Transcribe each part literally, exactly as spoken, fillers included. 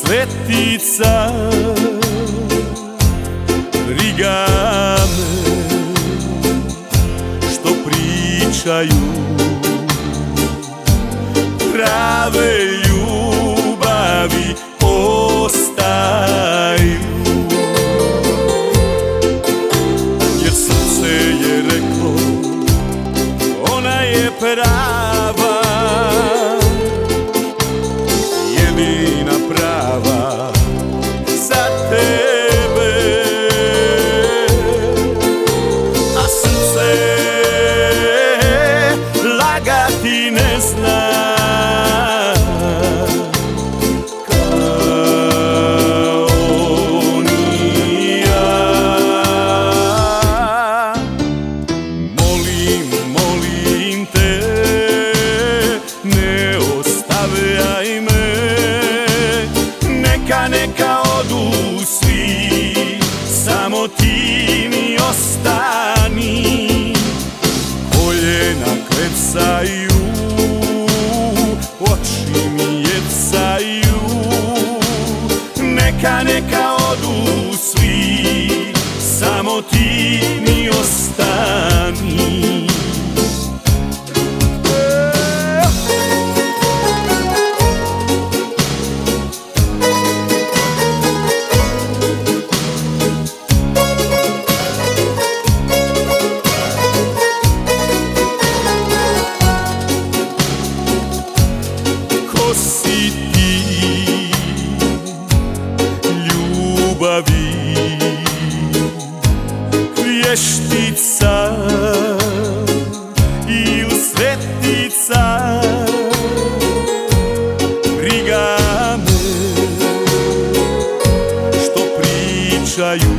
svetica, briga me što pričaju prave ljubavi ostaju, jer srce je reklo ona je prava, jedina prava za tebe, a srce lagati ne zna. Neka odu svi, samo ti mi ostani. Koljena klecaju, oči mi jecaju. Neka, neka odu svi, samo ti mi ostani. Ko si ti, ljubavi, vještica ili svetica, briga me što pričaju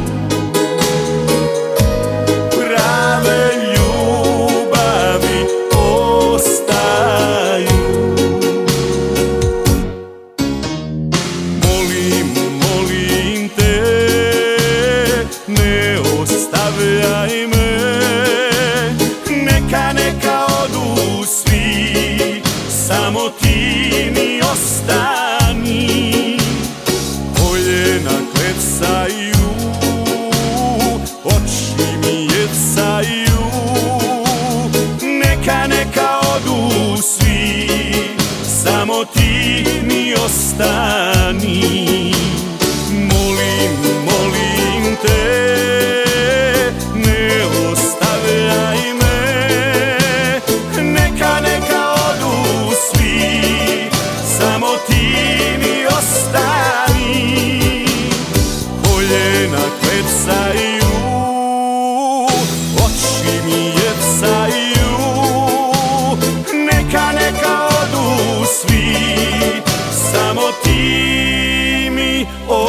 prave ljubavi ostaju. Ne ostavljaj me, neka, neka odu svi, samo ti mi ostani. Koljena klecaju, oči mi jecaju. Neka, neka odu svi, samo ti mi ostani. Molim, molim te, ne ostavljaj me, neka, neka odu svi, samo ti mi ostani. Koljena klecaju, oči mi jecaju. Neka, neka odu svi, samo ti mi ostani.